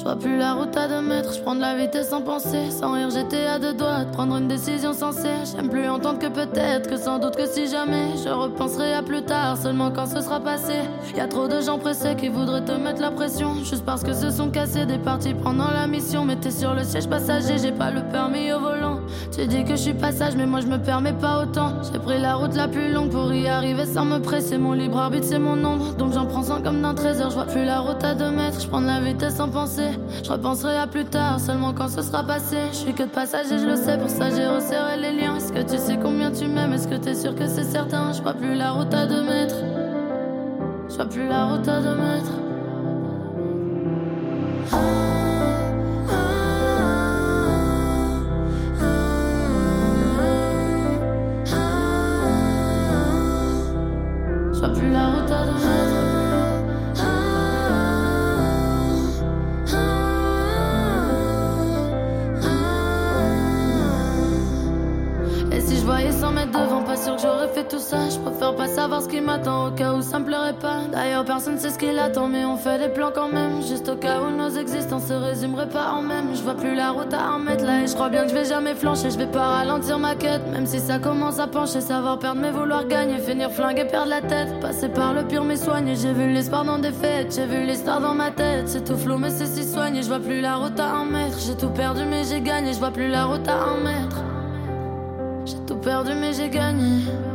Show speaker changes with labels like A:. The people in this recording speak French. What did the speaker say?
A: Je vois plus la route à 2 mètres, je prends de la vitesse sans penser. Sans rire j'étais à 2 doigts de prendre une décision sensée. J'aime plus entendre que peut-être, que sans doute, que si jamais. Je repenserai à plus tard, seulement quand ce sera passé. Y'a trop de gens pressés qui voudraient te mettre la pression, juste parce que se sont cassés des parties pendant la mission. Mais t'es sur le siège passager, j'ai pas le permis au volant. Tu dis que je suis passage, mais moi je me permets pas autant. J'ai pris la route la plus longue pour y arriver sans me presser. Mon libre arbitre c'est mon ombre, donc j'en prends 100 comme d'un trésor. Je vois plus la route à 2 mètres, je prends de la vitesse sans penser. Je repenserai à plus tard, seulement quand ce sera passé. Je suis que de passage et je le sais, pour ça j'ai resserré les liens. Est-ce que tu sais combien tu m'aimes? Est-ce que t'es sûr que c'est certain? Je vois plus la route à 2 mètres. Je vois plus la route à 2 mètres. Je vois plus la route à 2 mètres. Je voyais 100 mètres devant, pas sûr que j'aurais fait tout ça. Je préfère pas savoir ce qui m'attend au cas où ça me plairait pas. D'ailleurs personne sait ce qu'il attend, mais on fait des plans quand même, juste au cas où nos existences se résumeraient pas en même. Je vois plus la route à 1 mètre là, et je crois bien que je vais jamais flancher. Je vais pas ralentir ma quête, même si ça commence à pencher. Savoir perdre mais vouloir gagner, finir flinguer, perdre la tête. Passer par le pire mais soigner, j'ai vu l'espoir dans des fêtes. J'ai vu les stars dans ma tête, c'est tout flou mais c'est si soigné. Je vois plus la route à 1 mètre, j'ai tout perdu mais j'ai gagné. Je vois plus la route à 1 mètre. J'ai tout perdu mais j'ai gagné.